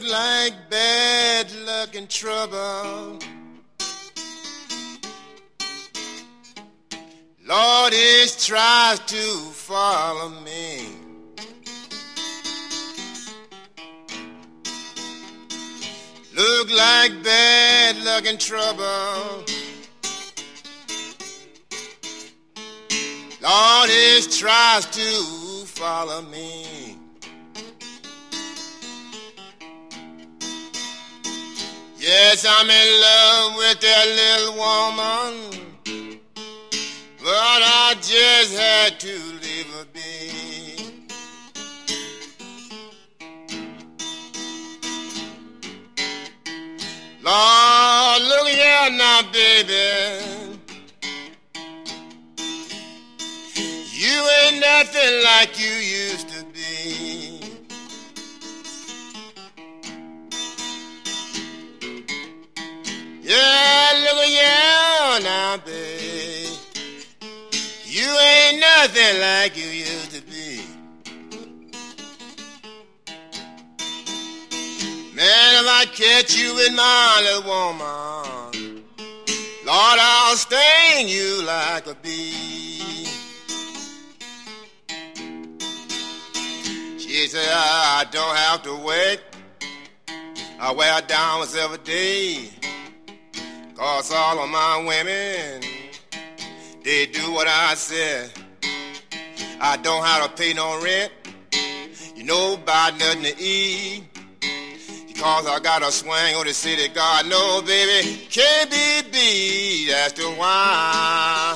like bad luck and trouble. Lord, it tries to follow me. Look like bad luck and trouble. Lord, it tries to follow me. Yes, I'm in love with that little woman, but I just had to leave her be. Lord, look here now, baby. You ain't nothing like you used to be. Yeah, look here now, baby. You ain't nothing like you used to be. Man, if I catch you with my little woman, Lord, I'll sting you like a bee. She said, I don't have to wait. I wear down every day. 'Cause all of my women, they do what I said. I don't have to pay no rent. You know, buy nothing to eat. Because I got a swing on the city. God, no, baby, can't be beat. That's the why.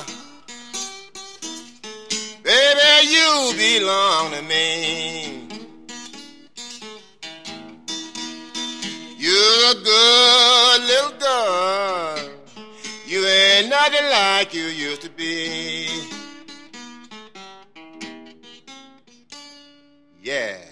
Baby, you belong to me. You're a good little girl. You ain't nothing like you used to be. Yeah.